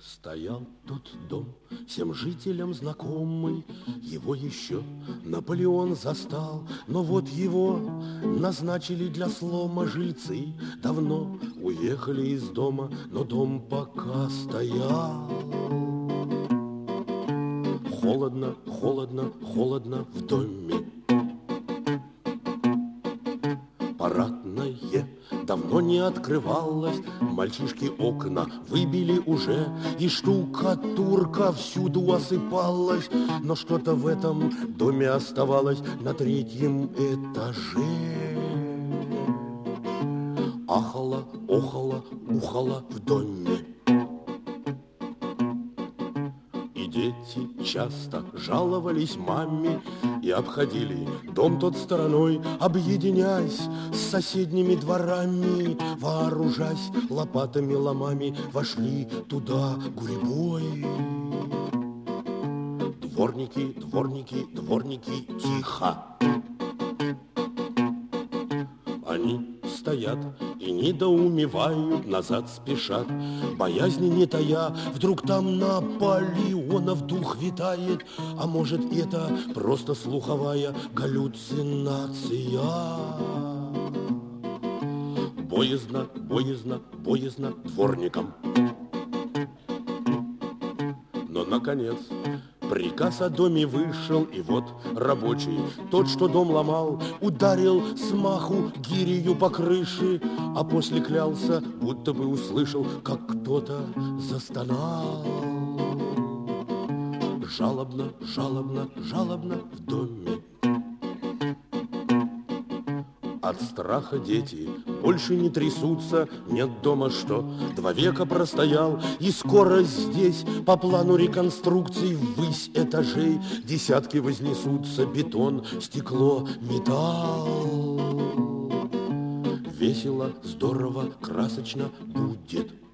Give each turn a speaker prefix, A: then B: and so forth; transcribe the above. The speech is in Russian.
A: Стоял тот дом, всем жителям знакомый, его еще Наполеон застал, но вот его назначили для слома жильцы. Давно уехали из дома, но дом пока стоял. Холодно, холодно, холодно в доме. Парадное давно не открывалось, мальчишки окна выбили уже, и штукатурка всюду осыпалась, но что-то в этом доме оставалось на третьем этаже. Ахало, охало, ухало в доме. И дети часто жаловались маме и обходили дом тот стороной, объединяясь с соседними дворами, вооружаясь лопатами, ломами, вошли туда гурьбой. Дворники, дворники, дворники, тихо. Они стоят и недоумевают, назад спешат, боязни не тая. Вдруг там Наполеонов дух витает, а может, это просто слуховая галлюцинация. Боязно, боязно, боязно дворникам. Но, наконец, приказ о доме вышел, и вот рабочий, тот, что дом ломал, ударил смаху гирью по крыше, а после клялся, будто бы услышал, как кто-то застонал. Жалобно, жалобно, жалобно в доме. От страха дети больше не трясутся, нет дома, что 2 века простоял, и скоро здесь по плану реконструкции ввысь этажей десятки вознесутся: бетон, стекло, металл. Весело, здорово, красочно будет.